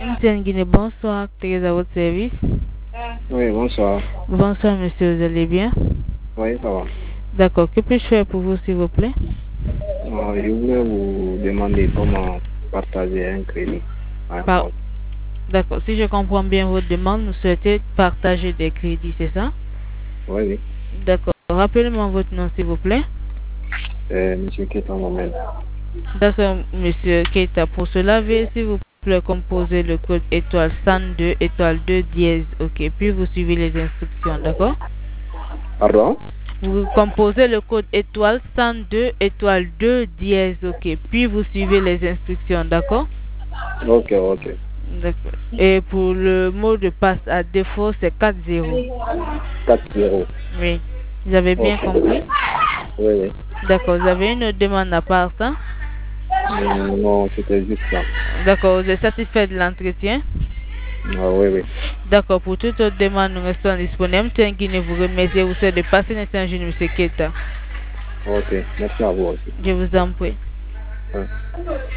Guinée, bonsoir, Thérèse à votre service. Oui, bonsoir. Bonsoir, monsieur, vous allez bien? Oui, ça va. D'accord, que puis-je faire pour vous, s'il vous plaît? Je voulais vous demander comment partager un crédit. D'accord, si je comprends bien votre demande, vous souhaitez partager des crédits, c'est ça? Oui, oui. D'accord, rappelez-moi votre nom, s'il vous plaît. Monsieur Keita Mohamed. D'accord, monsieur Keita. Pour cela, veuillez, s'il vous plaît, composer le code étoile 102 étoile 2 dièse, ok, puis vous suivez les instructions, d'accord? Pardon? Vous composez le code étoile 102 étoile 2 dièse, ok, puis vous suivez les instructions, d'accord? Ok, ok. D'accord. Et pour le mot de passe à défaut, c'est 40. 4-0. Oui. Vous avez bien compris? Oui, oui. D'accord. Vous avez une autre demande à part ça? Non, c'était juste ça. D'accord. Vous êtes satisfait de l'entretien? Oui, oui. D'accord. Pour toute autre demande, nous restons disponibles. Guinée vous remercie. Vous souhaite de passer un instant, M. Keita. Ok, merci à vous aussi. Je vous en prie. Ouais.